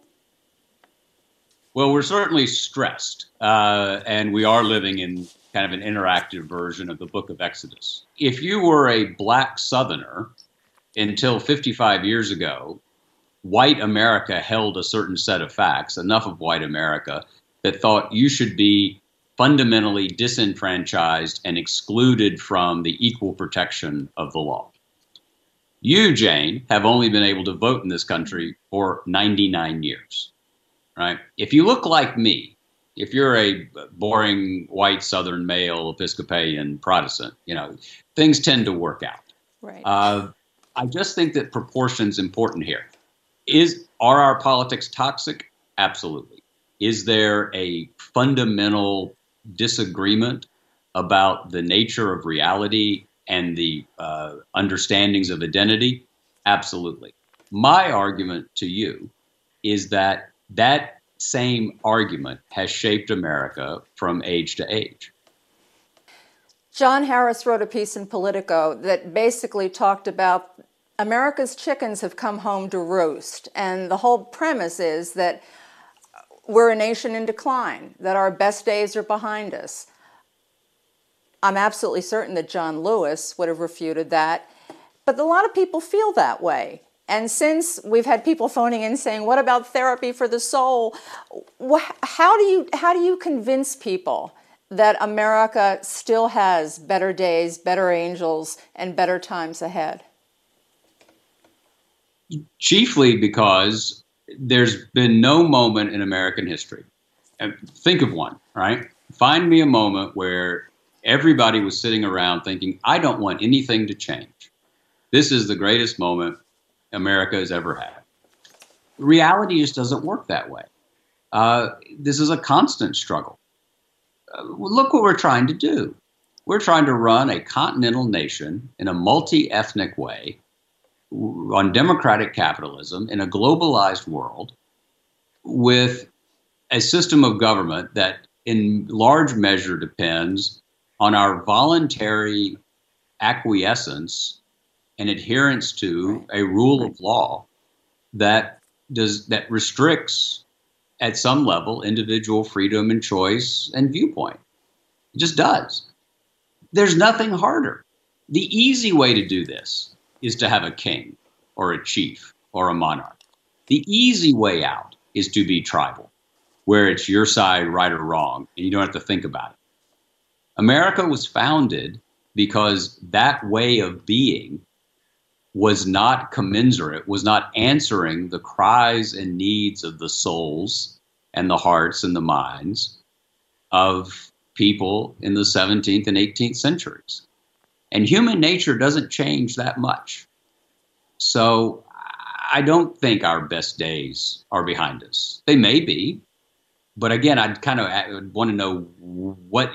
Well, we're certainly stressed, uh, and we are living in kind of an interactive version of the Book of Exodus. If you were a black Southerner until fifty-five years ago, white America held a certain set of facts, enough of white America, that thought you should be fundamentally disenfranchised and excluded from the equal protection of the law. You, Jane, have only been able to vote in this country for ninety-nine years, right? If you look like me, if you're a boring white Southern male Episcopalian Protestant, you know, things tend to work out. Right. Uh, I just think that proportion's important here. Is are our politics toxic? Absolutely. Is there a fundamental disagreement about the nature of reality and the uh, understandings of identity? Absolutely. My argument to you is that that same argument has shaped America from age to age. John Harris wrote a piece in Politico that basically talked about America's chickens have come home to roost. And the whole premise is that we're a nation in decline, that our best days are behind us. I'm absolutely certain that John Lewis would have refuted that. But a lot of people feel that way. And since we've had people phoning in saying, what about therapy for the soul? How do you, how do you convince people that America still has better days, better angels, and better times ahead? Chiefly because there's been no moment in American history. And think of one, right? Find me a moment where everybody was sitting around thinking, I don't want anything to change. This is the greatest moment America has ever had. Reality just doesn't work that way. Uh, this is a constant struggle. Uh, look what we're trying to do. We're trying to run a continental nation in a multi-ethnic way, on democratic capitalism in a globalized world with a system of government that in large measure depends on our voluntary acquiescence and adherence to a rule of law that does that restricts at some level individual freedom and choice and viewpoint. It just does. There's nothing harder. The easy way to do this is to have a king or a chief or a monarch. The easy way out is to be tribal, where it's your side, right or wrong, and you don't have to think about it. America was founded because that way of being was not commensurate, was not answering the cries and needs of the souls and the hearts and the minds of people in the seventeenth and eighteenth centuries. And human nature doesn't change that much. So I don't think our best days are behind us. They may be, but again, I'd kind of want to know what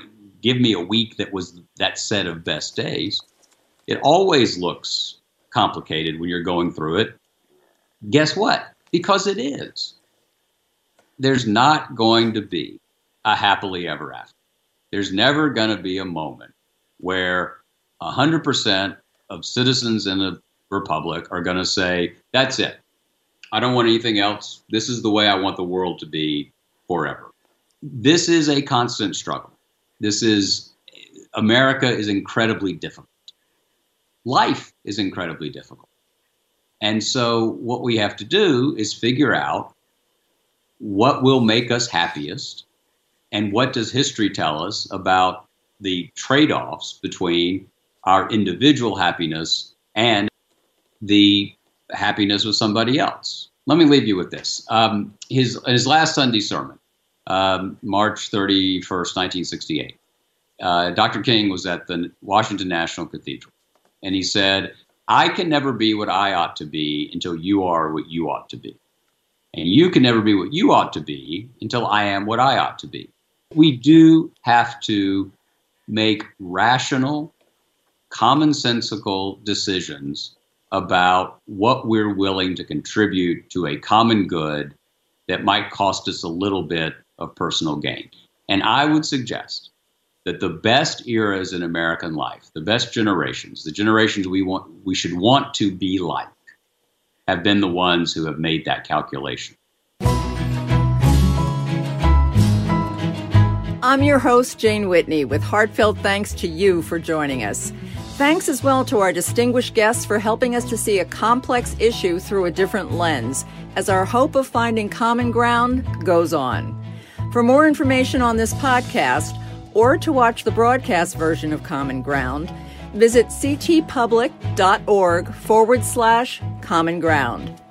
give me a week that was that set of best days. It always looks complicated when you're going through it. Guess what? Because it is. There's not going to be a happily ever after. There's never going to be a moment where one hundred percent of citizens in a republic are going to say, that's it. I don't want anything else. This is the way I want the world to be forever. This is a constant struggle. This is, America is incredibly difficult. Life is incredibly difficult. And so what we have to do is figure out what will make us happiest and what does history tell us about the trade-offs between our individual happiness and the happiness of somebody else. Let me leave you with this. Um, his, his last Sunday sermon, um, March thirty-first, nineteen sixty-eight, uh, Doctor King was at the Washington National Cathedral, and he said, I can never be what I ought to be until you are what you ought to be. And you can never be what you ought to be until I am what I ought to be. We do have to make rational, commonsensical decisions about what we're willing to contribute to a common good that might cost us a little bit of personal gain. And I would suggest that the best eras in American life, the best generations, the generations we want, we should want to be like, have been the ones who have made that calculation. I'm your host, Jane Whitney, with heartfelt thanks to you for joining us. Thanks as well to our distinguished guests for helping us to see a complex issue through a different lens, as our hope of finding common ground goes on. For more information on this podcast, or to watch the broadcast version of Common Ground, visit ctpublic.org forward slash common ground.